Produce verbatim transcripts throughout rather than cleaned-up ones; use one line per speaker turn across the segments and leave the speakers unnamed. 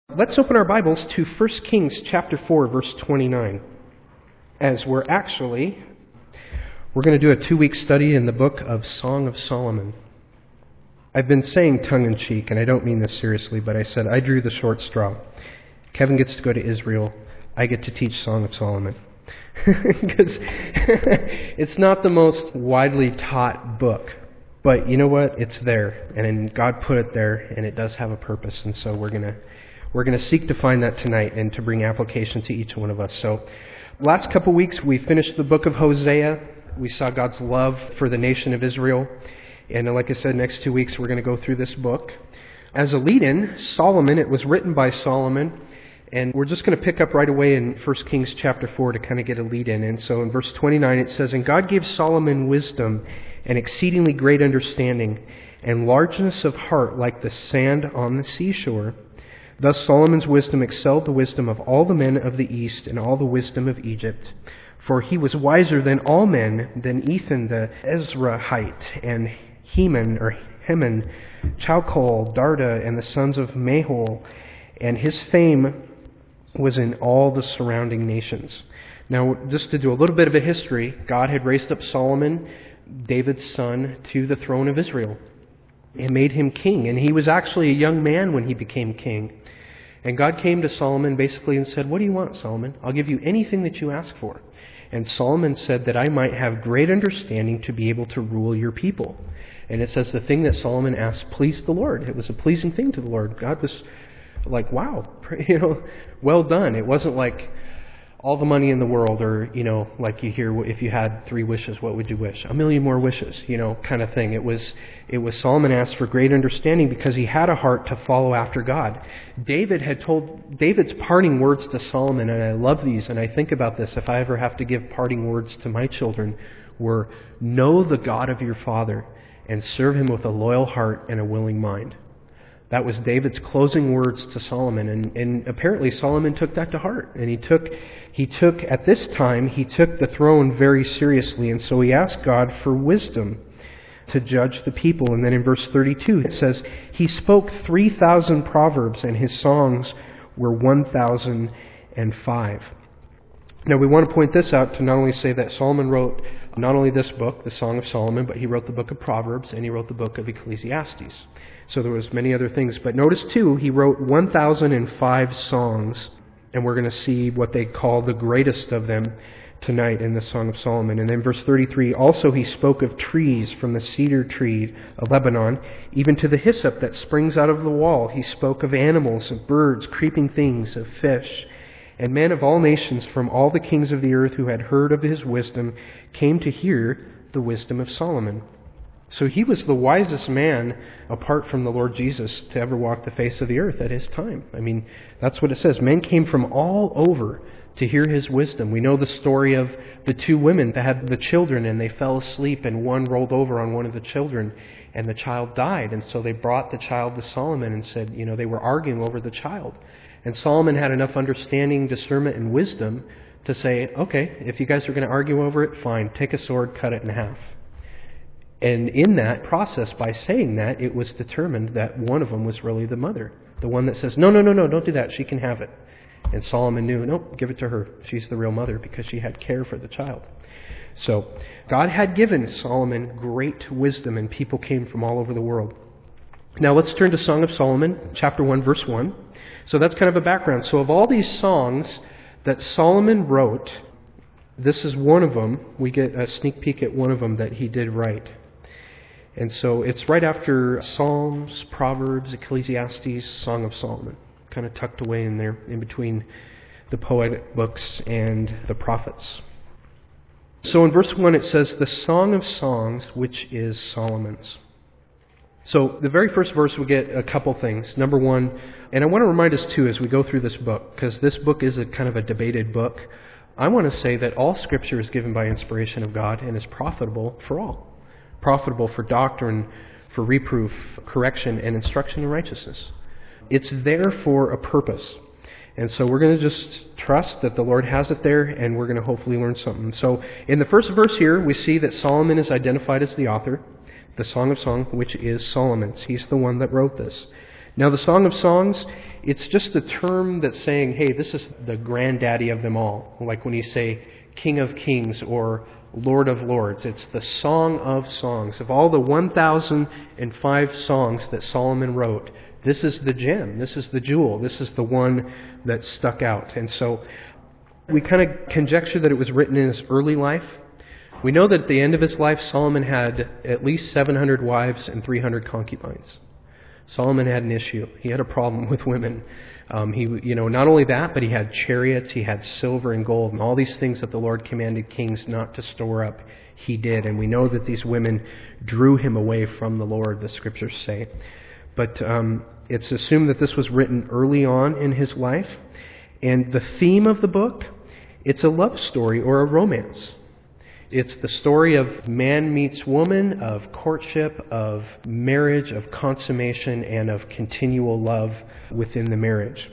Let's open our Bibles to First Kings chapter four, verse twenty-nine. As we're actually, we're going to do a two-week study in the book of Song of Solomon. I've been saying tongue-in-cheek, and I don't mean this seriously, but I said I drew the short straw. Kevin gets to go to Israel. I get to teach Song of Solomon. Because it's not the most widely taught book. But you know what? It's there. And God put it there, and it does have a purpose. And so we're going to we're going to seek to find that tonight and to bring application to each one of us. So last couple weeks, we finished the book of Hosea. We saw God's love for the nation of Israel. And like I said, next two weeks, we're going to go through this book. As a lead-in, Solomon, it was written by Solomon. And we're just going to pick up right away in First Kings chapter four to kind of get a lead-in. And so in verse twenty-nine it says, "And God gave Solomon wisdom and exceedingly great understanding, and largeness of heart like the sand on the seashore. Thus Solomon's wisdom excelled the wisdom of all the men of the east and all the wisdom of Egypt. For he was wiser than all men, than Ethan the Ezrahite, and Heman, or Heman, Chalcol, Darda, and the sons of Mahol, and his fame was in all the surrounding nations." Now, just to do a little bit of a history, God had raised up Solomon, David's son, to the throne of Israel and made him king. And he was actually a young man when he became king. And God came to Solomon basically and said, "What do you want, Solomon? I'll give you anything that you ask for." And Solomon said that I might have great understanding to be able to rule your people. And it says the thing that Solomon asked pleased the Lord. It was a pleasing thing to the Lord. God was like, wow, you know, well done. It wasn't like all the money in the world, or, you know, like you hear, if you had three wishes, what would you wish? A million more wishes, you know, kind of thing. It was, it was Solomon asked for great understanding because he had a heart to follow after God. David had told, David's parting words to Solomon, and I love these, and I think about this if I ever have to give parting words to my children, were, "Know the God of your father and serve him with a loyal heart and a willing mind." That was David's closing words to Solomon, and, and apparently Solomon took that to heart. And he took, he took, at this time, he took the throne very seriously, and so he asked God for wisdom to judge the people. And then in verse thirty-two it says, "He spoke three thousand proverbs, and his songs were one thousand and five." Now we want to point this out to not only say that Solomon wrote not only this book, the Song of Solomon, but he wrote the book of Proverbs, and he wrote the book of Ecclesiastes. So there was many other things. But notice too, he wrote one thousand five songs, and we're going to see what they call the greatest of them tonight in the Song of Solomon. And then verse thirty-three, "Also he spoke of trees, from the cedar tree of Lebanon, even to the hyssop that springs out of the wall. He spoke of animals, of birds, creeping things, of fish. And men of all nations from all the kings of the earth who had heard of his wisdom came to hear the wisdom of Solomon." So he was the wisest man, apart from the Lord Jesus, to ever walk the face of the earth at his time. I mean, that's what it says. Men came from all over to hear his wisdom. We know the story of the two women that had the children, and they fell asleep, and one rolled over on one of the children, and the child died. And so they brought the child to Solomon and said, you know, they were arguing over the child. And Solomon had enough understanding, discernment, and wisdom to say, okay, if you guys are going to argue over it, fine, take a sword, cut it in half. And in that process, by saying that, it was determined that one of them was really the mother. The one that says, no, no, no, no, don't do that, she can have it. And Solomon knew, nope, give it to her. She's the real mother because she had care for the child. So God had given Solomon great wisdom, and people came from all over the world. Now let's turn to Song of Solomon, chapter one, verse one. So that's kind of a background. So of all these songs that Solomon wrote, this is one of them. We get a sneak peek at one of them that he did write. And so it's right after Psalms, Proverbs, Ecclesiastes, Song of Solomon, kind of tucked away in there, in between the poetic books and the prophets. So in verse one it says, "The Song of Songs, which is Solomon's." So the very first verse we get a couple things. Number one, and I want to remind us too as we go through this book, because this book is a kind of a debated book, I want to say that all Scripture is given by inspiration of God and is profitable for all. Profitable for doctrine, for reproof, correction, and instruction in righteousness. It's there for a purpose. And so we're going to just trust that the Lord has it there, and we're going to hopefully learn something. So in the first verse here, we see that Solomon is identified as the author. The Song of Songs, which is Solomon's. He's the one that wrote this. Now the Song of Songs it's just a term that's saying, hey, this is the granddaddy of them all. Like when you say King of Kings or Lord of Lords. It's the Song of Songs. Of all the one thousand five songs that Solomon wrote, this is the gem. This is the jewel. This is the one that stuck out. And so we kind of conjecture that it was written in his early life. We know that at the end of his life, Solomon had at least seven hundred wives and three hundred concubines. Solomon had an issue. He had a problem with women. Um, he, you know, not only that, but he had chariots, he had silver and gold, and all these things that the Lord commanded kings not to store up, he did. And we know that these women drew him away from the Lord, the Scriptures say. But um, it's assumed that this was written early on in his life. And the theme of the book, it's a love story or a romance. It's the story of man meets woman, of courtship, of marriage, of consummation, and of continual love within the marriage.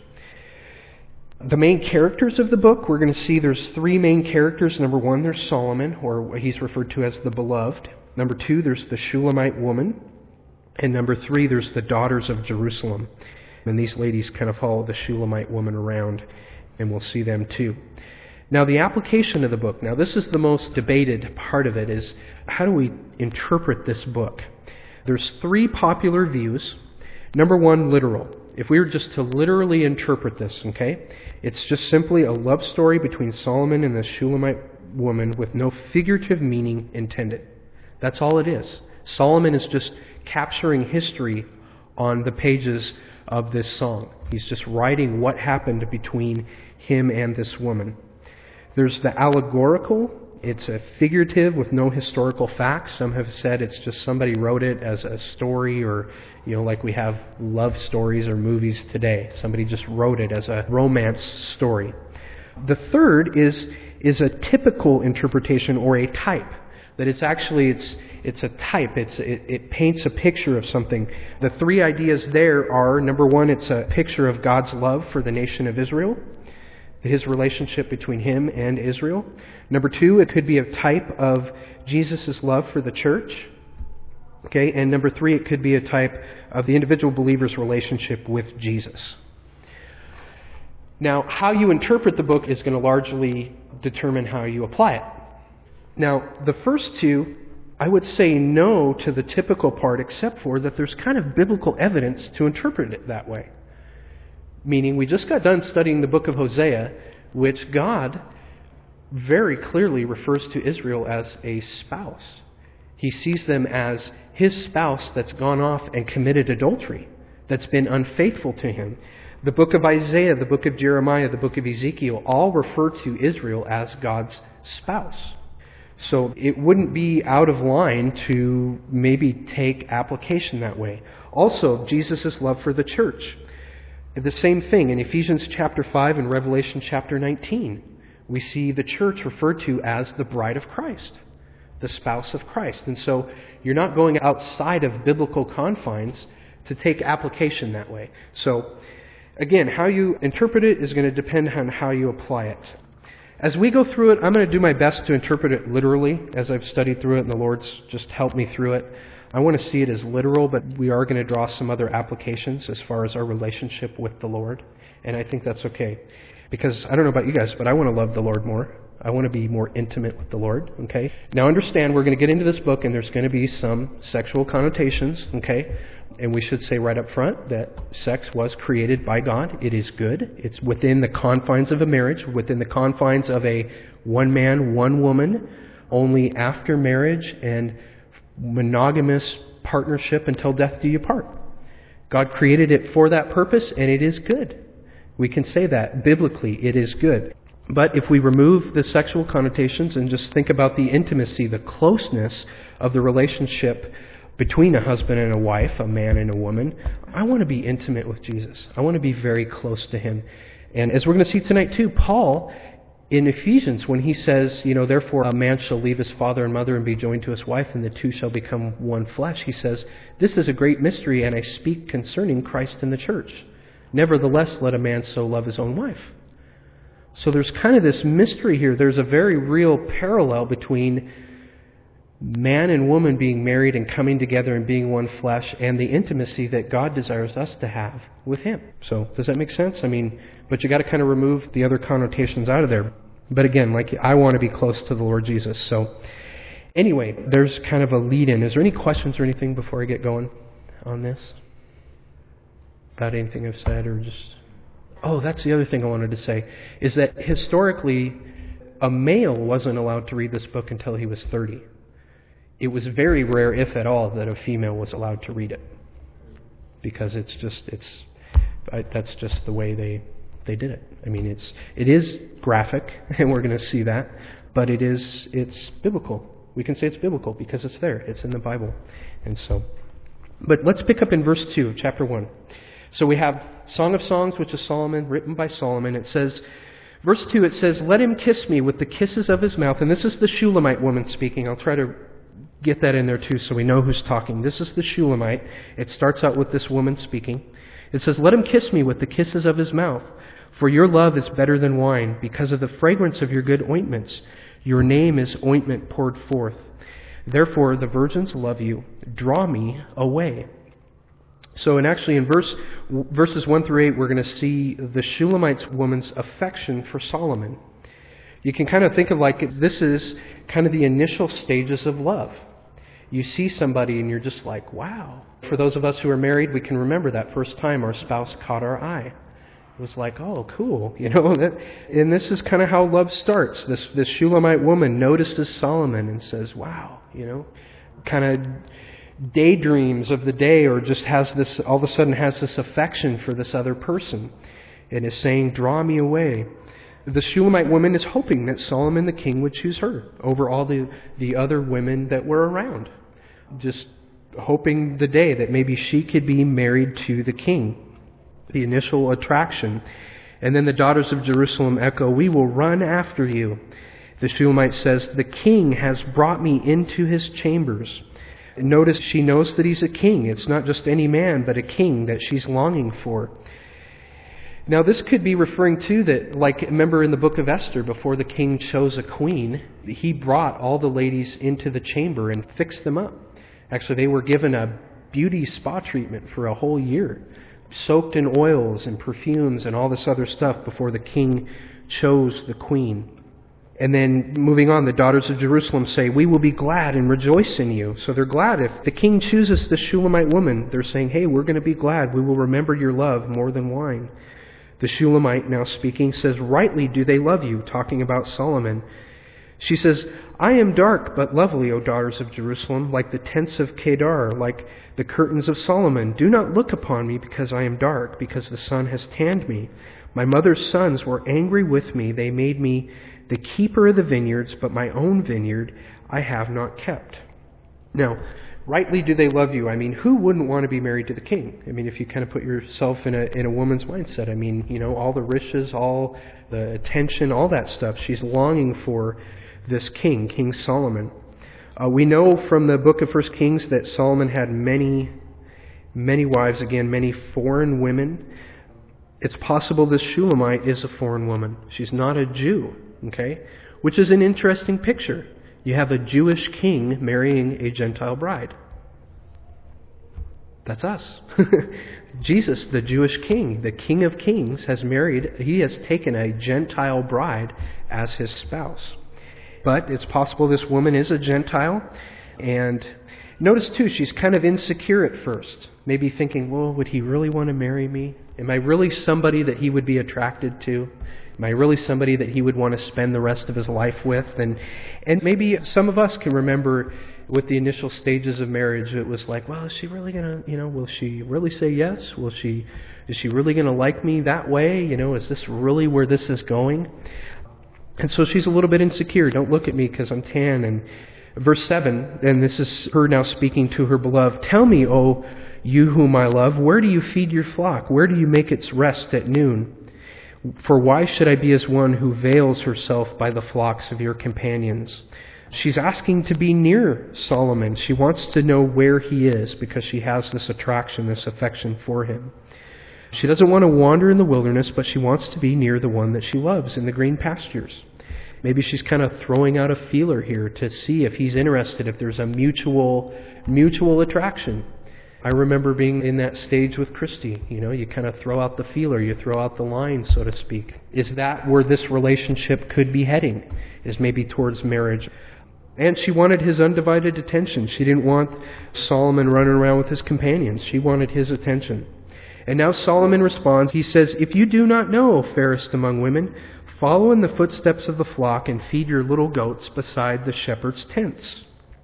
The main characters of the book, we're going to see there's three main characters. Number one, there's Solomon, or he's referred to as the beloved. Number two, there's the Shulamite woman. And number three, there's the daughters of Jerusalem. And these ladies kind of follow the Shulamite woman around, and we'll see them too. Now, the application of the book. Now, this is the most debated part of it, is how do we interpret this book? There's three popular views. Number one, literal. If we were just to literally interpret this, okay, it's just simply a love story between Solomon and the Shulamite woman with no figurative meaning intended. That's all it is. Solomon is just capturing history on the pages of this song. He's just writing what happened between him and this woman. There's the allegorical. It's a figurative with no historical facts. Some have said it's just somebody wrote it as a story, or, you know, like we have love stories or movies today. Somebody just wrote it as a romance story. The third is is a typical interpretation or a type. That it's actually, it's it's a type. It's it, it paints a picture of something. The three ideas there are, number one, it's a picture of God's love for the nation of Israel. His relationship between him and Israel. Number two, it could be a type of Jesus' love for the church. Okay, and number three, it could be a type of the individual believer's relationship with Jesus. Now, how you interpret the book is going to largely determine how you apply it. Now, the first two, I would say no to the typical part, except for that there's kind of biblical evidence to interpret it that way. Meaning, we just got done studying the book of Hosea, which God very clearly refers to Israel as a spouse. He sees them as his spouse that's gone off and committed adultery, that's been unfaithful to him. The book of Isaiah, the book of Jeremiah, the book of Ezekiel all refer to Israel as God's spouse. So it wouldn't be out of line to maybe take application that way. Also, Jesus' love for the church. The same thing in Ephesians chapter five and Revelation chapter nineteen. We see the church referred to as the bride of Christ, the spouse of Christ. And so you're not going outside of biblical confines to take application that way. So again, how you interpret it is going to depend on how you apply it. As we go through it, I'm going to do my best to interpret it literally as I've studied through it, and the Lord's just helped me through it. I want to see it as literal, but we are going to draw some other applications as far as our relationship with the Lord, and I think that's okay. Because I don't know about you guys, but I want to love the Lord more. I want to be more intimate with the Lord, okay? Now understand, we're going to get into this book, and there's going to be some sexual connotations, okay? And we should say right up front that sex was created by God. It is good. It's within the confines of a marriage, within the confines of a one man, one woman, only after marriage and monogamous partnership until death do you part. God created it for that purpose, and it is good. We can say that biblically, it is good. But if we remove the sexual connotations and just think about the intimacy, the closeness of the relationship between a husband and a wife, a man and a woman, I want to be intimate with Jesus. I want to be very close to him. And as we're going to see tonight too, Paul in Ephesians, when he says, you know, therefore a man shall leave his father and mother and be joined to his wife, and the two shall become one flesh, he says, this is a great mystery, and I speak concerning Christ and the church. Nevertheless, let a man so love his own wife. So there's kind of this mystery here. There's a very real parallel between man and woman being married and coming together and being one flesh, and the intimacy that God desires us to have with Him. So, does that make sense? I mean, but you got to kind of remove the other connotations out of there. But again, like, I want to be close to the Lord Jesus. So, anyway, there's kind of a lead-in. Is there any questions or anything before I get going on this? About anything I've said, or just... Oh, that's the other thing I wanted to say, is that historically, a male wasn't allowed to read this book until he was thirty. It was very rare, if at all, that a female was allowed to read it, because it's just it's I, that's just the way they they did it. I mean, it's it is graphic, and we're going to see that, but it is it's biblical. We can say it's biblical because it's there. It's in the Bible, and so. But let's pick up in verse two of chapter one. So we have Song of Songs, which is Solomon, written by Solomon. It says, verse two, it says, "Let him kiss me with the kisses of his mouth." And this is the Shulamite woman speaking. I'll try to get that in there too so we know who's talking. This is the Shulamite. It starts out with this woman speaking. It says, "Let him kiss me with the kisses of his mouth, for your love is better than wine, because of the fragrance of your good ointments. Your name is ointment poured forth. Therefore the virgins love you. Draw me away." So, and actually in verse verses one through eight, we're going to see the Shulamite woman's affection for Solomon. You can kind of think of like this is kind of the initial stages of love. You see somebody and you're just like, wow. For those of us who are married, we can remember that first time our spouse caught our eye. It was like, oh, cool, you know. That, and this is kind of how love starts. This this Shulamite woman notices Solomon and says, wow, you know, kind of daydreams of the day, or just has this, all of a sudden has this affection for this other person and is saying, draw me away. The Shulamite woman is hoping that Solomon the king would choose her over all the, the other women that were around. Just hoping the day that maybe she could be married to the king. The initial attraction. And then the daughters of Jerusalem echo, "We will run after you." The Shulamite says, "The king has brought me into his chambers." Notice she knows that he's a king. It's not just any man, but a king that she's longing for. Now this could be referring to that, like, remember in the book of Esther, before the king chose a queen, he brought all the ladies into the chamber and fixed them up. Actually, they were given a beauty spa treatment for a whole year, soaked in oils and perfumes and all this other stuff before the king chose the queen. And then moving on, the daughters of Jerusalem say, "We will be glad and rejoice in you." So they're glad. If the king chooses the Shulamite woman, they're saying, hey, we're going to be glad. We will remember your love more than wine. The Shulamite, now speaking, says, "Rightly do they love you," talking about Solomon. She says, "I am dark but lovely, O daughters of Jerusalem, like the tents of Kedar, like the curtains of Solomon. Do not look upon me because I am dark, because the sun has tanned me. My mother's sons were angry with me. They made me the keeper of the vineyards, but my own vineyard I have not kept." Now, rightly do they love you. I mean, who wouldn't want to be married to the king? I mean, if you kind of put yourself in a in a woman's mindset, I mean, you know, all the riches, all the attention, all that stuff. She's longing for this king, King Solomon. Uh, we know from the book of First Kings that Solomon had many, many wives, again, many foreign women. It's possible this Shulamite is a foreign woman. She's not a Jew, okay? Which is an interesting picture. You have a Jewish king marrying a Gentile bride. That's us. Jesus, the Jewish king, the King of Kings, has married, he has taken a Gentile bride as his spouse. But it's possible this woman is a Gentile. And notice too, she's kind of insecure at first. Maybe thinking, well, would he really want to marry me? Am I really somebody that he would be attracted to? Am I really somebody that he would want to spend the rest of his life with? And and maybe some of us can remember with the initial stages of marriage, it was like, well, is she really going to, you know, will she really say yes? Will she, is she really going to like me that way? You know, is this really where this is going? And so she's a little bit insecure. Don't look at me because I'm tan. And verse seven, and this is her now speaking to her beloved. "Tell me, O you whom I love, where do you feed your flock? Where do you make its rest at noon? For why should I be as one who veils herself by the flocks of your companions?" She's asking to be near Solomon. She wants to know where he is because she has this attraction, this affection for him. She doesn't want to wander in the wilderness, but she wants to be near the one that she loves in the green pastures. Maybe she's kind of throwing out a feeler here to see if he's interested, if there's a mutual mutual attraction. I remember being in that stage with Christy. You know, you kind of throw out the feeler, you throw out the line, so to speak. Is that where this relationship could be heading? Is maybe towards marriage? And she wanted his undivided attention. She didn't want Solomon running around with his companions. She wanted his attention. And now Solomon responds. He says, "If you do not know, fairest among women, follow in the footsteps of the flock and feed your little goats beside the shepherd's tents."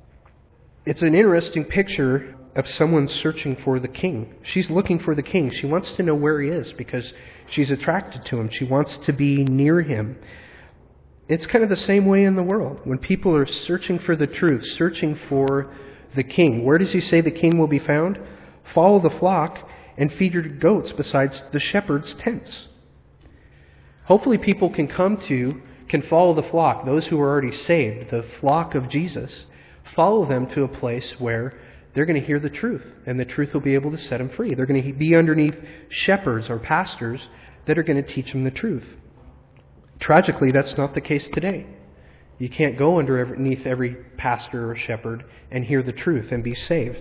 It's an interesting picture of someone searching for the king. She's looking for the king. She wants to know where he is because she's attracted to him. She wants to be near him. It's kind of the same way in the world. When people are searching for the truth, searching for the king, where does he say the king will be found? Follow the flock and feed your goats besides the shepherd's tents. Hopefully people can come to, can follow the flock, those who are already saved, the flock of Jesus, follow them to a place where they're going to hear the truth, and the truth will be able to set them free. They're going to be underneath shepherds or pastors that are going to teach them the truth. Tragically, that's not the case today. You can't go underneath every pastor or shepherd and hear the truth and be saved.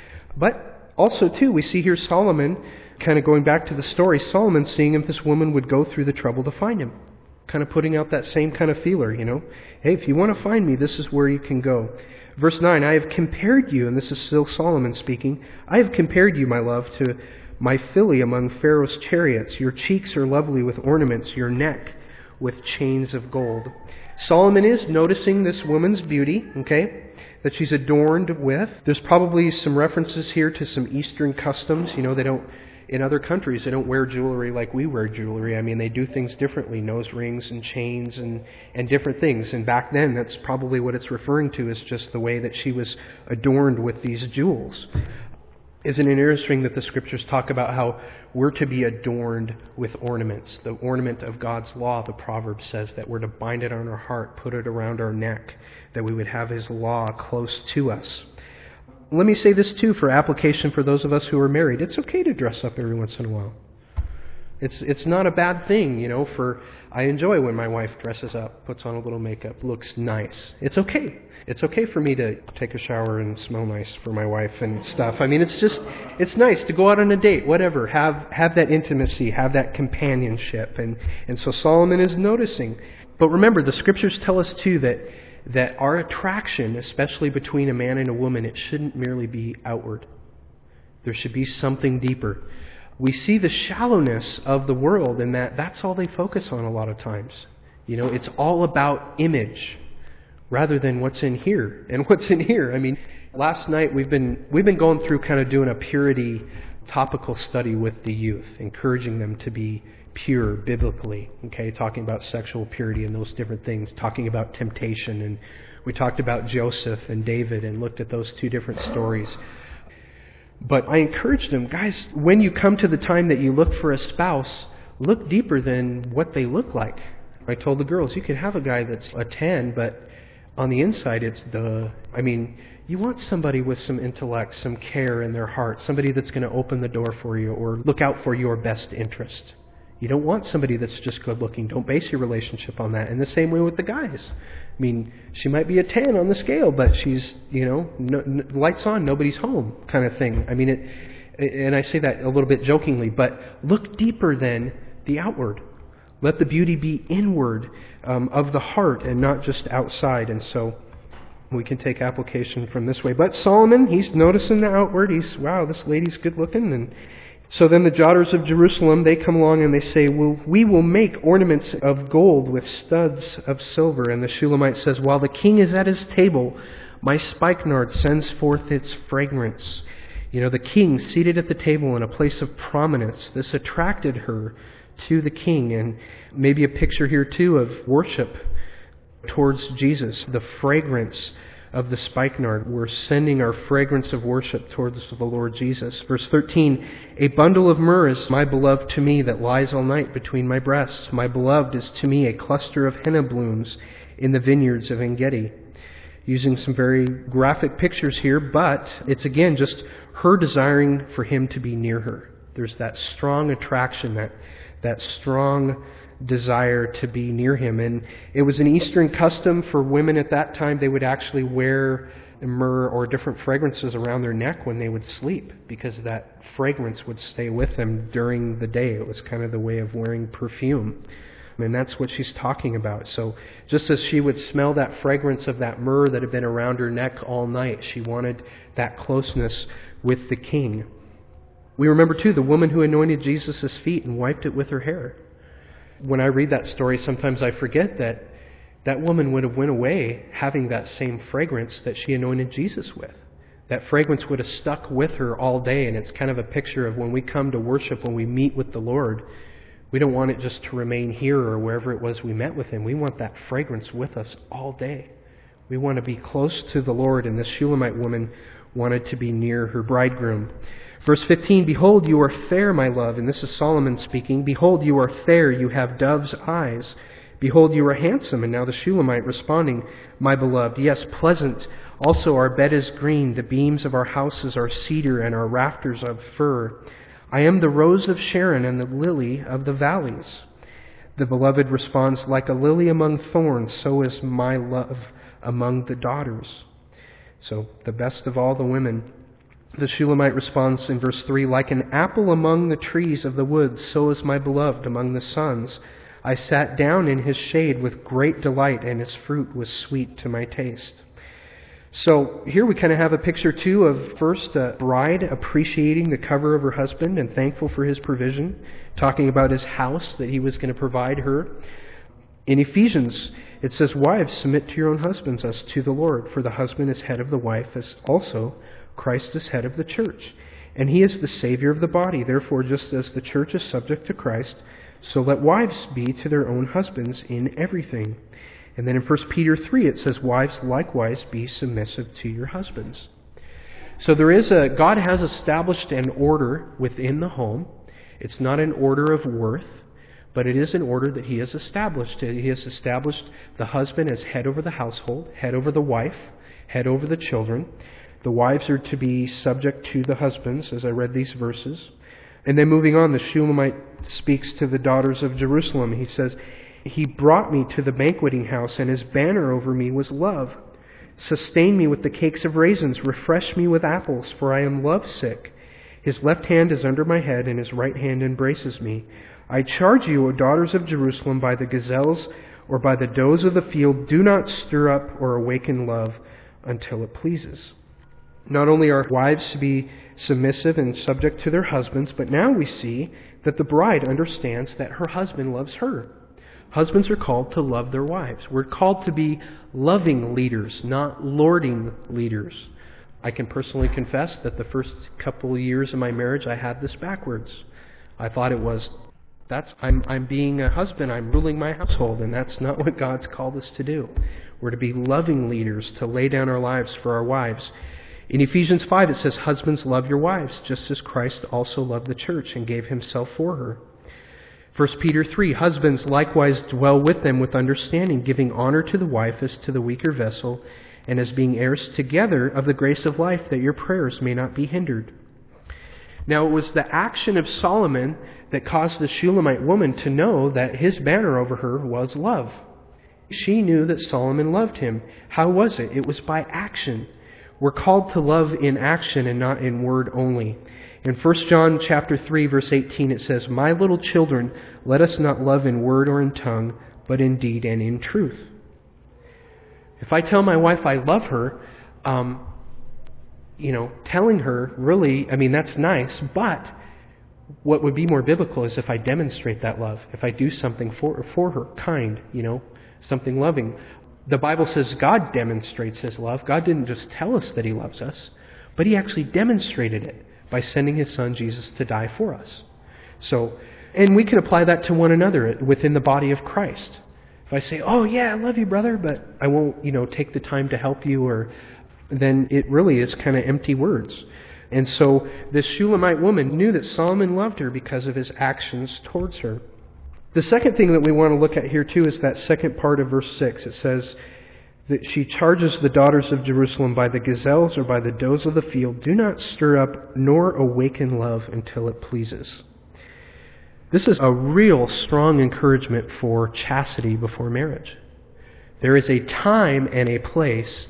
But also, too, we see here Solomon, kind of going back to the story, Solomon seeing if this woman would go through the trouble to find him. Kind of putting out that same kind of feeler, you know. Hey, if you want to find me, this is where you can go. Verse nine, "I have compared you," and this is still Solomon speaking, "I have compared you, my love, to my filly among Pharaoh's chariots. Your cheeks are lovely with ornaments, your neck with chains of gold." Solomon is noticing this woman's beauty, okay, that she's adorned with. There's probably some references here to some Eastern customs. You know, they don't, in other countries, they don't wear jewelry like we wear jewelry. I mean, they do things differently, nose rings and chains and, and different things. And back then, that's probably what it's referring to, is just the way that she was adorned with these jewels. Isn't it interesting that the Scriptures talk about how we're to be adorned with ornaments? The ornament of God's law, the Proverbs says, that we're to bind it on our heart, put it around our neck, that we would have His law close to us. Let me say this too for application for those of us who are married. It's okay to dress up every once in a while. It's it's not a bad thing, you know, for I enjoy when my wife dresses up, puts on a little makeup, looks nice. It's okay. It's okay for me to take a shower and smell nice for my wife and stuff. I mean, it's just, it's nice to go out on a date, whatever, have have that intimacy, have that companionship. And, and so Solomon is noticing. But remember, the Scriptures tell us too that that our attraction, especially between a man and a woman, it shouldn't merely be outward. There should be something deeper. We see the shallowness of the world in that that's all they focus on a lot of times. You know, it's all about image rather than what's in here. And what's in here, I mean, last night we've been we've been going through kind of doing a purity topical study with the youth, encouraging them to be pure biblically, okay, talking about sexual purity and those different things, talking about temptation, and we talked about Joseph and David and looked at those two different stories. But I encouraged them, guys, when you come to the time that you look for a spouse, look deeper than what they look like. I told the girls, you could have a guy that's a ten, but on the inside it's the, I mean, you want somebody with some intellect, some care in their heart, somebody that's going to open the door for you or look out for your best interest. You don't want somebody that's just good looking. Don't base your relationship on that. And the same way with the guys. I mean, she might be a ten on the scale, but she's, you know, no, no, lights on, nobody's home kind of thing. I mean, it, and I say that a little bit jokingly, but look deeper than the outward. Let the beauty be inward um, of the heart and not just outside. And so we can take application from this way. But Solomon, he's noticing the outward. He's, wow, this lady's good looking. And so then the daughters of Jerusalem, they come along and they say, well, we will make ornaments of gold with studs of silver. And the Shulamite says, while the king is at his table, my spikenard sends forth its fragrance. You know, the king seated at the table in a place of prominence. This attracted her to the king. And maybe a picture here too of worship towards Jesus. The fragrance of the spikenard. We're sending our fragrance of worship towards the Lord Jesus. Verse thirteen, a bundle of myrrh is my beloved to me that lies all night between my breasts. My beloved is to me a cluster of henna blooms in the vineyards of En-gedi. Using some very graphic pictures here, but it's again just her desiring for him to be near her. There's that strong attraction, that that strong desire to be near him. And it was an Eastern custom for women at that time. They would actually wear myrrh or different fragrances around their neck when they would sleep, because that fragrance would stay with them during the day. It was kind of the way of wearing perfume. And that's what she's talking about. So just as she would smell that fragrance of that myrrh that had been around her neck all night, she wanted that closeness with the king. We remember too the woman who anointed Jesus' feet and wiped it with her hair. When I read that story, sometimes I forget that that woman would have went away having that same fragrance that she anointed Jesus with. That fragrance would have stuck with her all day, and it's kind of a picture of when we come to worship, when we meet with the Lord, we don't want it just to remain here or wherever it was we met with Him. We want that fragrance with us all day. We want to be close to the Lord, and this Shulamite woman wanted to be near her bridegroom. Verse fifteen, "Behold, you are fair, my love," and this is Solomon speaking. "Behold, you are fair, you have dove's eyes. Behold, you are handsome." And now the Shulamite responding, "My beloved, yes, pleasant. Also our bed is green, the beams of our houses are cedar, and our rafters of fir. I am the rose of Sharon and the lily of the valleys." The beloved responds, "Like a lily among thorns, so is my love among the daughters." So, the best of all the women. The Shulamite responds in verse three, "Like an apple among the trees of the woods, so is my beloved among the sons. I sat down in his shade with great delight, and his fruit was sweet to my taste." So here we kind of have a picture too of first a bride appreciating the cover of her husband and thankful for his provision, talking about his house that he was going to provide her. In Ephesians, it says, "Wives, submit to your own husbands as to the Lord, for the husband is head of the wife, as also Christ is head of the church, and he is the Savior of the body. Therefore, just as the church is subject to Christ, so let wives be to their own husbands in everything." And then in First Peter three it says, "Wives, likewise be submissive to your husbands." So there is a, God has established an order within the home. It's not an order of worth, but it is an order that He has established. He has established the husband as head over the household, head over the wife, head over the children. The wives are to be subject to the husbands, as I read these verses. And then moving on, the Shulamite speaks to the daughters of Jerusalem. He says, "He brought me to the banqueting house, and his banner over me was love. Sustain me with the cakes of raisins, refresh me with apples, for I am lovesick. His left hand is under my head, and his right hand embraces me. I charge you, O daughters of Jerusalem, by the gazelles or by the does of the field, do not stir up or awaken love until it pleases." Not only are wives to be submissive and subject to their husbands, but now we see that the bride understands that her husband loves her. Husbands are called to love their wives. We're called to be loving leaders, not lording leaders. I can personally confess that the first couple of years of my marriage, I had this backwards. I thought it was, that's I'm I'm being a husband, I'm ruling my household, and that's not what God's called us to do. We're to be loving leaders, to lay down our lives for our wives. In Ephesians five it says, "Husbands, love your wives, just as Christ also loved the church and gave himself for her." First Peter three, "Husbands, likewise dwell with them with understanding, giving honor to the wife as to the weaker vessel, and as being heirs together of the grace of life, that your prayers may not be hindered." Now it was the action of Solomon that caused the Shulamite woman to know that his banner over her was love. She knew that Solomon loved him. How was it? It was by action. We're called to love in action and not in word only. In First John chapter three, verse eighteen, it says, "My little children, let us not love in word or in tongue, but in deed and in truth." If I tell my wife I love her, um, you know, telling her really, I mean, that's nice, but what would be more biblical is if I demonstrate that love, if I do something for, for her, kind, you know, something loving. The Bible says God demonstrates His love. God didn't just tell us that He loves us, but He actually demonstrated it by sending His Son Jesus to die for us. So, and we can apply that to one another within the body of Christ. If I say, "Oh yeah, I love you, brother," but I won't, you know, take the time to help you, or then it really is kind of empty words. And so this Shulamite woman knew that Solomon loved her because of his actions towards her. The second thing that we want to look at here too is that second part of verse six. It says that she charges the daughters of Jerusalem, "By the gazelles or by the does of the field, do not stir up nor awaken love until it pleases." This is a real strong encouragement for chastity before marriage. There is a time and a place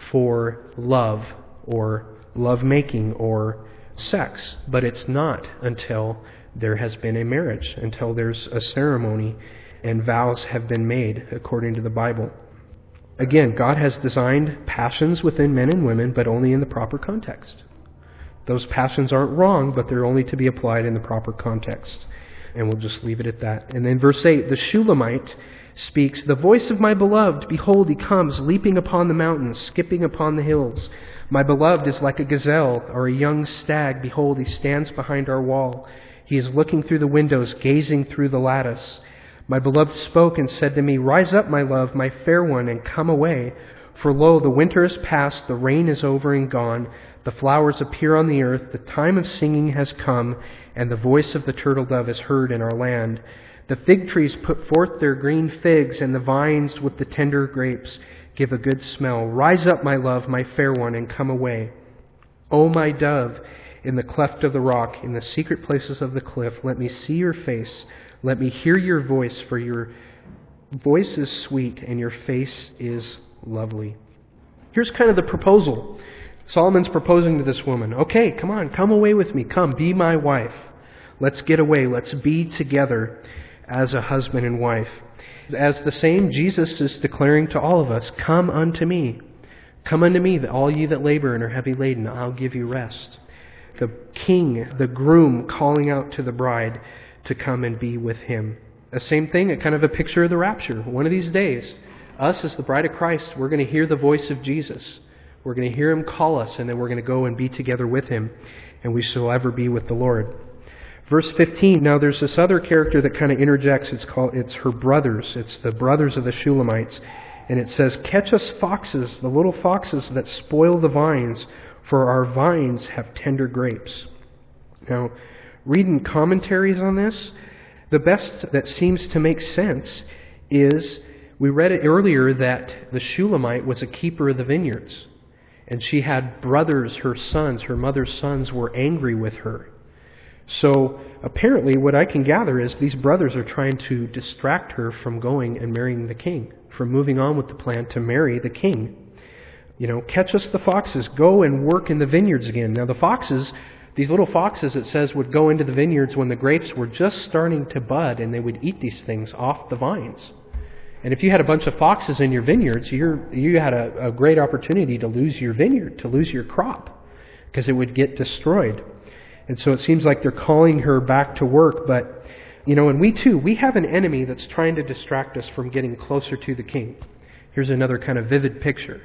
for love or lovemaking or sex, but it's not until there has been a marriage, until there's a ceremony and vows have been made according to the Bible. Again, God has designed passions within men and women, but only in the proper context. Those passions aren't wrong, but they're only to be applied in the proper context. And we'll just leave it at that. And then verse eight, the Shulamite speaks, "The voice of my beloved, behold, he comes, leaping upon the mountains, skipping upon the hills. My beloved is like a gazelle or a young stag. Behold, he stands behind our wall. He is looking through the windows, gazing through the lattice. My beloved spoke and said to me, Rise up, my love, my fair one, and come away. For lo, the winter is past, the rain is over and gone. The flowers appear on the earth, the time of singing has come, and the voice of the turtle dove is heard in our land. The fig trees put forth their green figs, and the vines with the tender grapes give a good smell. Rise up, my love, my fair one, and come away. O my dove, in the cleft of the rock, in the secret places of the cliff, let me see your face. Let me hear your voice, for your voice is sweet and your face is lovely." Here's kind of the proposal. Solomon's proposing to this woman, okay, come on, come away with me. Come, be my wife. Let's get away. Let's be together as a husband and wife. As the same, Jesus is declaring to all of us, come unto me. Come unto me, all ye that labor and are heavy laden, I'll give you rest. The king, the groom, calling out to the bride to come and be with him. The same thing, a kind of a picture of the rapture. One of these days, us as the bride of Christ, we're going to hear the voice of Jesus. We're going to hear him call us, and then we're going to go and be together with him, and we shall ever be with the Lord. Verse fifteen, now there's this other character that kind of interjects. It's called, it's her brothers. It's the brothers of the Shulamites. And it says, Catch us foxes, the little foxes that spoil the vines, for our vines have tender grapes. Now, reading commentaries on this, the best that seems to make sense is, we read it earlier that the Shulamite was a keeper of the vineyards. And she had brothers, her sons, her mother's sons were angry with her. So apparently what I can gather is these brothers are trying to distract her from going and marrying the king, from moving on with the plan to marry the king. You know, catch us the foxes, go and work in the vineyards again. Now the foxes, these little foxes, it says, would go into the vineyards when the grapes were just starting to bud, and they would eat these things off the vines. And if you had a bunch of foxes in your vineyards, you're, you had a, a great opportunity to lose your vineyard, to lose your crop, because it would get destroyed. And so it seems like they're calling her back to work. But, you know, and we too, we have an enemy that's trying to distract us from getting closer to the king. Here's another kind of vivid picture.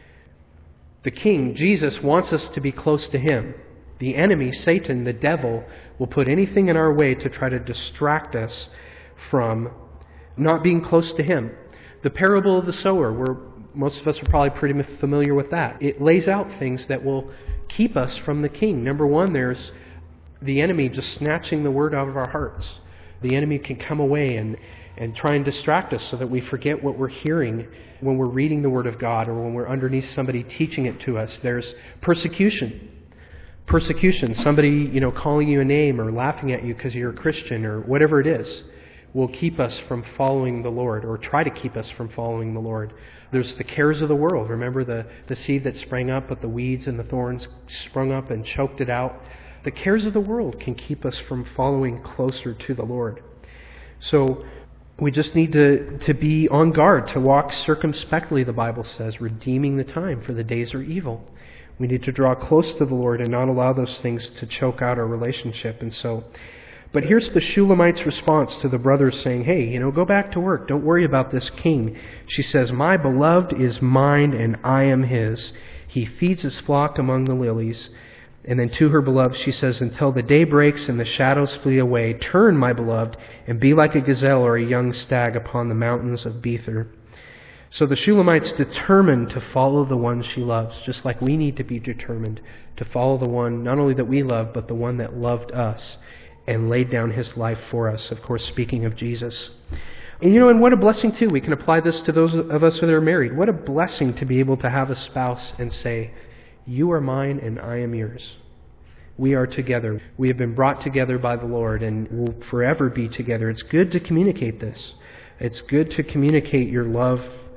The king, Jesus, wants us to be close to him. The enemy, Satan, the devil, will put anything in our way to try to distract us from not being close to him. The parable of the sower, where most of us are probably pretty familiar with that. It lays out things that will keep us from the king. Number one, there's the enemy just snatching the word out of our hearts. The enemy can come away and, and try and distract us so that we forget what we're hearing when we're reading the Word of God or when we're underneath somebody teaching it to us. There's persecution. Persecution, somebody, you know, calling you a name or laughing at you because you're a Christian or whatever it is, will keep us from following the Lord, or try to keep us from following the Lord. There's the cares of the world. Remember the, the seed that sprang up, but the weeds and the thorns sprung up and choked it out. The cares of the world can keep us from following closer to the Lord. So we just need to, to be on guard, to walk circumspectly, the Bible says, redeeming the time, for the days are evil. We need to draw close to the Lord and not allow those things to choke out our relationship. And so, but here's the Shulamite's response to the brothers saying, hey, you know, go back to work. Don't worry about this king. She says, my beloved is mine and I am his. He feeds his flock among the lilies. And then to her beloved, she says, until the day breaks and the shadows flee away, turn, my beloved, and be like a gazelle or a young stag upon the mountains of Bether. So the Shulamite's determined to follow the one she loves, just like we need to be determined to follow the one, not only that we love, but the one that loved us and laid down his life for us, of course, speaking of Jesus. And you know, and what a blessing, too. We can apply this to those of us that are married. What a blessing to be able to have a spouse and say, you are mine and I am yours. We are together. We have been brought together by the Lord and will forever be together. It's good to communicate this. It's good to communicate your love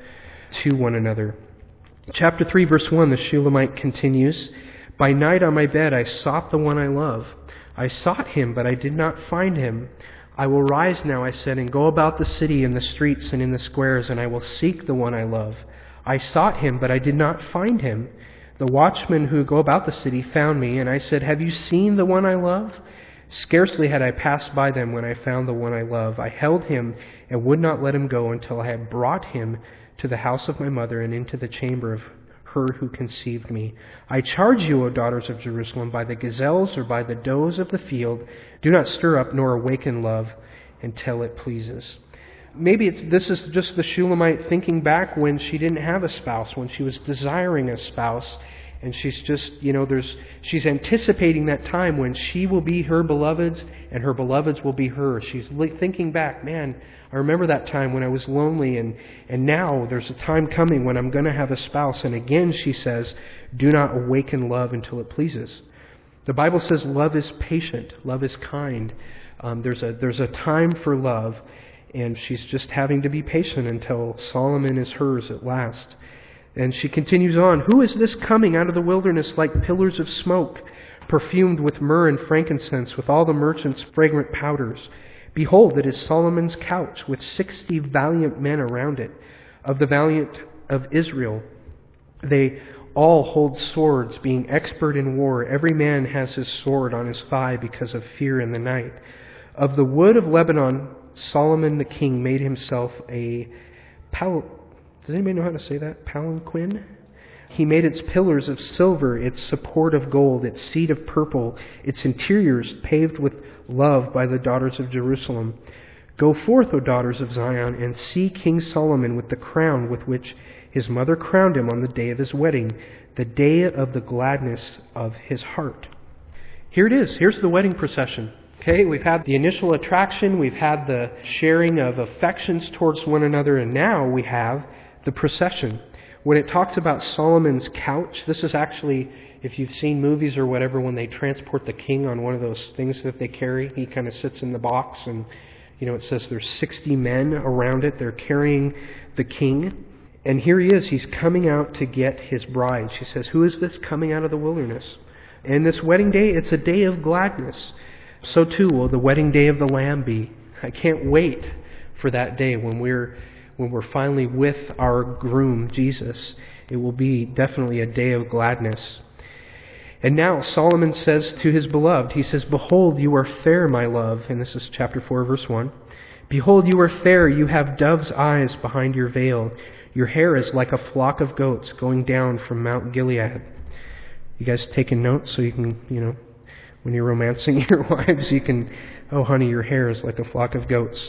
to one another. Chapter three, verse one, the Shulamite continues, "By night on my bed I sought the one I love. I sought him, but I did not find him. I will rise now," I said, "and go about the city in the streets and in the squares, and I will seek the one I love. I sought him, but I did not find him. The watchmen who go about the city found me, and I said, 'Have you seen the one I love?' Scarcely had I passed by them when I found the one I love. I held him and would not let him go until I had brought him to the house of my mother and into the chamber of her who conceived me. I charge you, O daughters of Jerusalem, by the gazelles or by the does of the field, do not stir up nor awaken love until it pleases." Maybe it's, this is just the Shulamite thinking back when she didn't have a spouse, when she was desiring a spouse, and she's just, you know, there's she's anticipating that time when she will be her beloveds and her beloveds will be hers. She's thinking back, man, I remember that time when I was lonely, and, and now there's a time coming when I'm going to have a spouse. And again, she says, do not awaken love until it pleases. The Bible says love is patient, love is kind. Um, there's a there's a time for love. And she's just having to be patient until Solomon is hers at last. And she continues on, "Who is this coming out of the wilderness like pillars of smoke, perfumed with myrrh and frankincense, with all the merchants' fragrant powders? Behold, it is Solomon's couch, with sixty valiant men around it, of the valiant of Israel. They all hold swords, being expert in war. Every man has his sword on his thigh because of fear in the night. Of the wood of Lebanon, Solomon the king made himself a pal... Does anybody know how to say that? Palanquin? He made its pillars of silver, its support of gold, its seat of purple, its interiors paved with love by the daughters of Jerusalem. Go forth, O daughters of Zion, and see King Solomon with the crown with which his mother crowned him on the day of his wedding, the day of the gladness of his heart." Here it is. Here's the wedding procession. Okay, we've had the initial attraction, we've had the sharing of affections towards one another, and now we have the procession. When it talks about Solomon's couch, this is actually, if you've seen movies or whatever, when they transport the king on one of those things that they carry, he kind of sits in the box, and you know it says there's sixty men around it, they're carrying the king. And here he is, he's coming out to get his bride. She says, "Who is this coming out of the wilderness?" And this wedding day, it's a day of gladness. So too will the wedding day of the Lamb be. I can't wait for that day when we're when we're finally with our groom, Jesus. It will be definitely a day of gladness. And now Solomon says to his beloved, he says, "Behold, you are fair, my love." And this is chapter four, verse one. "Behold, you are fair. You have dove's eyes behind your veil. Your hair is like a flock of goats going down from Mount Gilead." You guys taking notes so you can, you know, when you're romancing your wives, you can, "Oh, honey, your hair is like a flock of goats."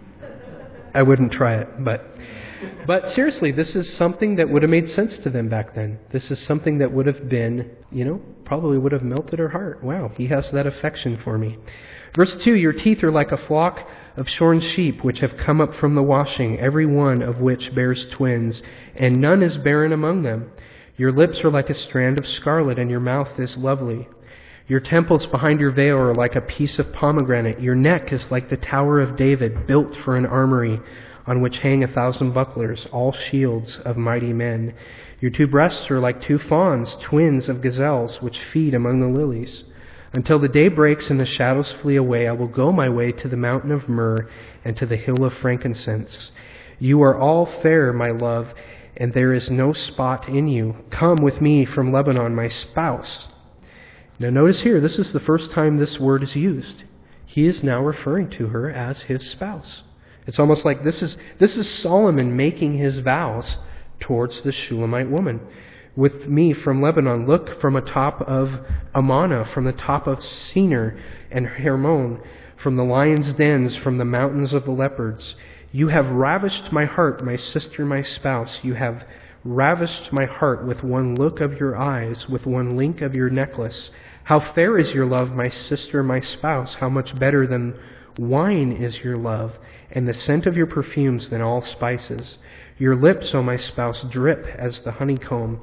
I wouldn't try it, but but seriously, this is something that would have made sense to them back then. This is something that would have been, you know, probably would have melted her heart. Wow, he has that affection for me. Verse two, "Your teeth are like a flock of shorn sheep which have come up from the washing, every one of which bears twins, and none is barren among them. Your lips are like a strand of scarlet, and your mouth is lovely. Your temples behind your veil are like a piece of pomegranate. Your neck is like the Tower of David, built for an armory, on which hang a thousand bucklers, all shields of mighty men. Your two breasts are like two fawns, twins of gazelles, which feed among the lilies. Until the day breaks and the shadows flee away, I will go my way to the mountain of myrrh and to the hill of frankincense. You are all fair, my love, and there is no spot in you. Come with me from Lebanon, my spouse." Now notice here, this is the first time this word is used. He is now referring to her as his spouse. It's almost like this is this is Solomon making his vows towards the Shulamite woman. "With me from Lebanon, look from atop of Amana, from the top of Senir and Hermon, from the lions' dens, from the mountains of the leopards. You have ravished my heart, my sister, my spouse. You have ravished my heart with one look of your eyes, with one link of your necklace. How fair is your love, my sister, my spouse. How much better than wine is your love, and the scent of your perfumes than all spices. Your lips, O my spouse, drip as the honeycomb.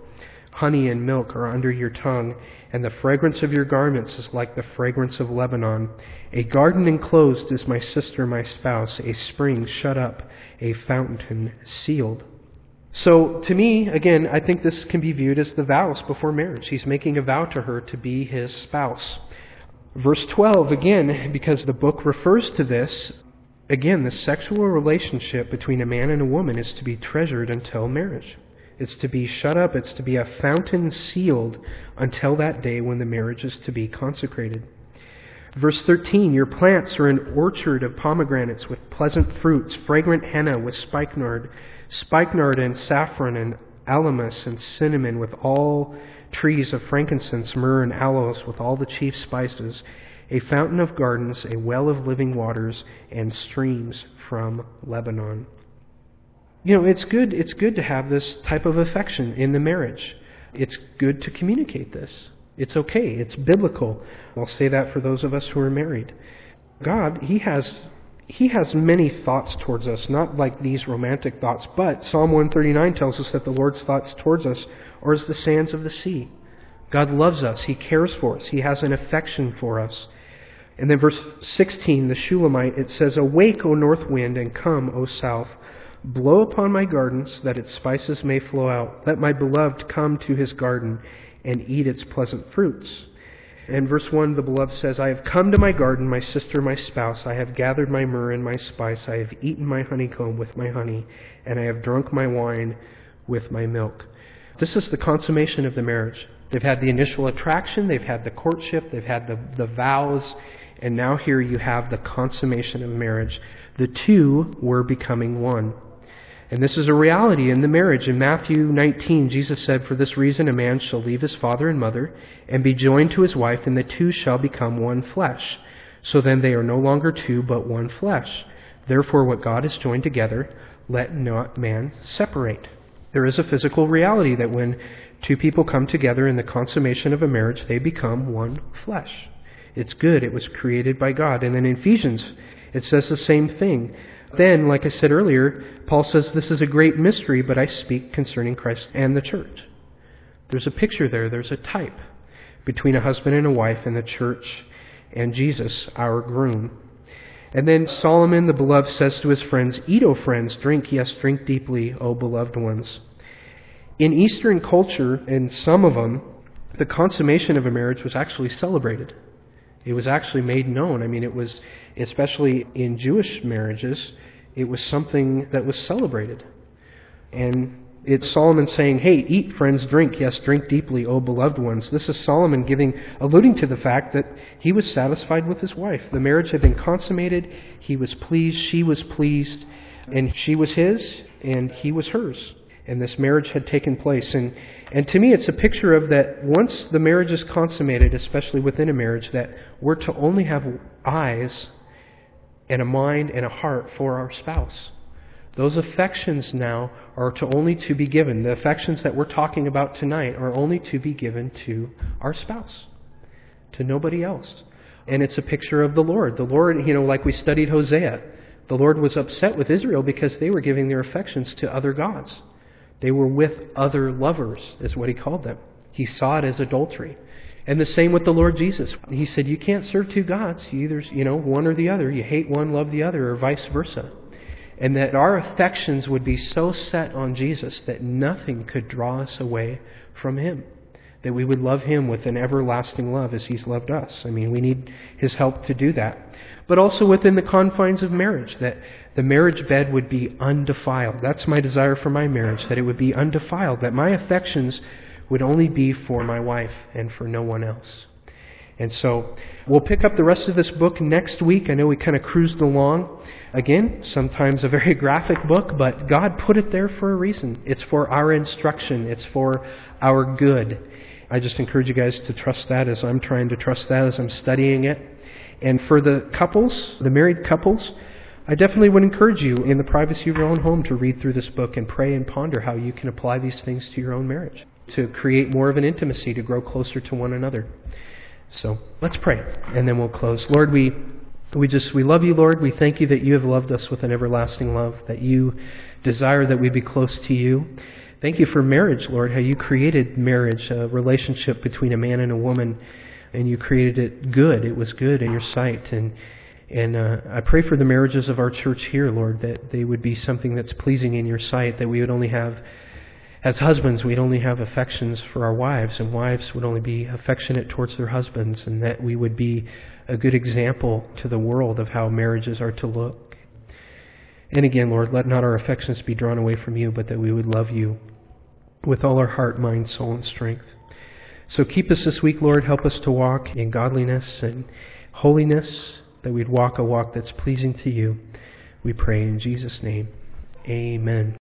Honey and milk are under your tongue, and the fragrance of your garments is like the fragrance of Lebanon. A garden enclosed is my sister, my spouse, a spring shut up, a fountain sealed. So, to me, again, I think this can be viewed as the vows before marriage. He's making a vow to her to be his spouse. Verse twelve, again, because the book refers to this, again, the sexual relationship between a man and a woman is to be treasured until marriage. It's to be shut up. It's to be a fountain sealed until that day when the marriage is to be consecrated. Verse thirteen, your plants are an orchard of pomegranates with pleasant fruits, fragrant henna with spikenard, spikenard and saffron and alamus and cinnamon with all trees of frankincense, myrrh and aloes with all the chief spices, a fountain of gardens, a well of living waters, and streams from Lebanon. You know, it's good, it's good to have this type of affection in the marriage. It's good to communicate this. It's okay. It's biblical. I'll say that for those of us who are married. God, He has He has many thoughts towards us, not like these romantic thoughts, but Psalm one thirty-nine tells us that the Lord's thoughts towards us are as the sands of the sea. God loves us. He cares for us. He has an affection for us. And then verse sixteen, the Shulamite, it says, awake, O north wind, and come, O south. Blow upon my gardens, that its spices may flow out. Let my beloved come to his garden and eat its pleasant fruits. And verse one, the beloved says, I have come to my garden, my sister, my spouse. I have gathered my myrrh and my spice. I have eaten my honeycomb with my honey, and I have drunk my wine with my milk. This is the consummation of the marriage. They've had the initial attraction, they've had the courtship, they've had the, the vows, and now here you have the consummation of marriage. The two were becoming one. And this is a reality in the marriage. In Matthew nineteen, Jesus said, for this reason a man shall leave his father and mother and be joined to his wife, and the two shall become one flesh. So then they are no longer two, but one flesh. Therefore what God has joined together, let not man separate. There is a physical reality that when two people come together in the consummation of a marriage, they become one flesh. It's good. It was created by God. And in Ephesians, it says the same thing. Then, like I said earlier, Paul says this is a great mystery, but I speak concerning Christ and the church. There's a picture there. There's a type between a husband and a wife and the church and Jesus, our groom. And then Solomon, the beloved, says to his friends, eat, O friends, drink, yes, drink deeply, O beloved ones. In Eastern culture, in some of them, the consummation of a marriage was actually celebrated. It was actually made known. I mean, it was, especially in Jewish marriages, it was something that was celebrated. And it's Solomon saying, hey, eat, friends, drink, yes, drink deeply, O beloved ones. This is Solomon giving, alluding to the fact that he was satisfied with his wife. The marriage had been consummated. He was pleased. She was pleased. And she was his, and he was hers. And this marriage had taken place. And and to me, it's a picture of that once the marriage is consummated, especially within a marriage, that we're to only have eyes and a mind and a heart for our spouse. Those affections now are to only to be given. The affections that we're talking about tonight are only to be given to our spouse, to nobody else. And it's a picture of the Lord. The Lord, you know, like we studied Hosea, the Lord was upset with Israel because they were giving their affections to other gods. They were with other lovers, is what he called them. He saw it as adultery. And the same with the Lord Jesus. He said, you can't serve two gods. You either, you know, one or the other. You hate one, love the other, or vice versa. And that our affections would be so set on Jesus that nothing could draw us away from Him. That we would love Him with an everlasting love as He's loved us. I mean, we need His help to do that. But also within the confines of marriage, that the marriage bed would be undefiled. That's my desire for my marriage, that it would be undefiled, that my affections would only be for my wife and for no one else. And so we'll pick up the rest of this book next week. I know we kind of cruised along. Again, sometimes a very graphic book, but God put it there for a reason. It's for our instruction. It's for our good. I just encourage you guys to trust that as I'm trying to trust that as I'm studying it. And for the couples, the married couples, I definitely would encourage you in the privacy of your own home to read through this book and pray and ponder how you can apply these things to your own marriage, to create more of an intimacy, to grow closer to one another. So let's pray, and then we'll close. Lord, we we just we love you, Lord. We thank you that you have loved us with an everlasting love, that you desire that we be close to you, thank you for marriage, Lord, how you created marriage, a relationship between a man and a woman, and you created it good. It was good in your sight. And and uh, I pray for the marriages of our church here, Lord, that they would be something that's pleasing in your sight, that we would only have, as husbands, we'd only have affections for our wives, and wives would only be affectionate towards their husbands, and that we would be a good example to the world of how marriages are to look. And again, Lord, let not our affections be drawn away from you, but that we would love you with all our heart, mind, soul, and strength. So keep us this week, Lord. Help us to walk in godliness and holiness, that we'd walk a walk that's pleasing to you. We pray in Jesus' name. Amen.